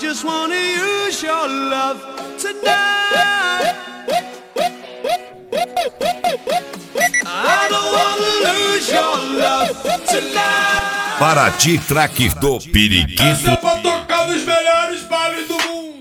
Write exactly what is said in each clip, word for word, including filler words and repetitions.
just wanna use your love tonight. I don't wanna lose your love tonight. Paraty Track do Periquito. Essa é pra tocar nos melhores bailes do mundo.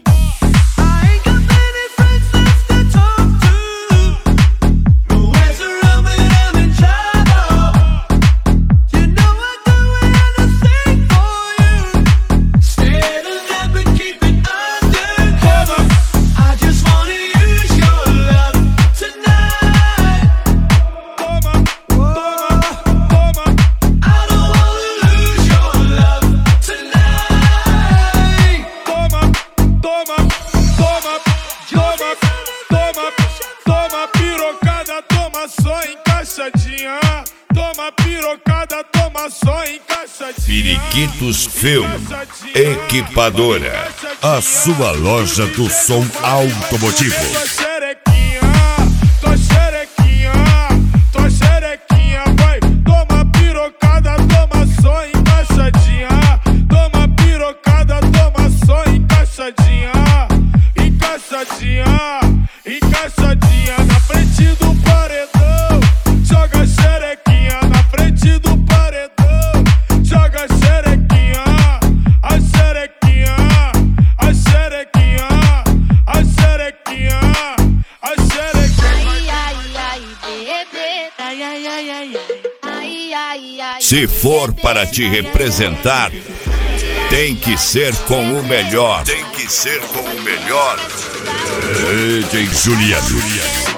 Toma pirocada, toma só encaixadinha. Periquitos Film Equipadora, a sua loja do som automotivo. Tua xerequinha, tua xerequinha, tua xerequinha, vai. Toma pirocada, toma só encaixadinha. Toma pirocada, toma só encaixadinha. Encaixadinha, encaixadinha na frente do paredão. Joga xerequinha na frente do paredão. Joga xerequinha, a xerequinha, a xerequinha, a xerequinha, a xerequinha. Ai, ai, ai, bebê. Ai, ai, ai, ai, ai, ai, ai. Se for para te representar, tem que ser com o melhor. Tem que ser com o melhor. D J Juliano.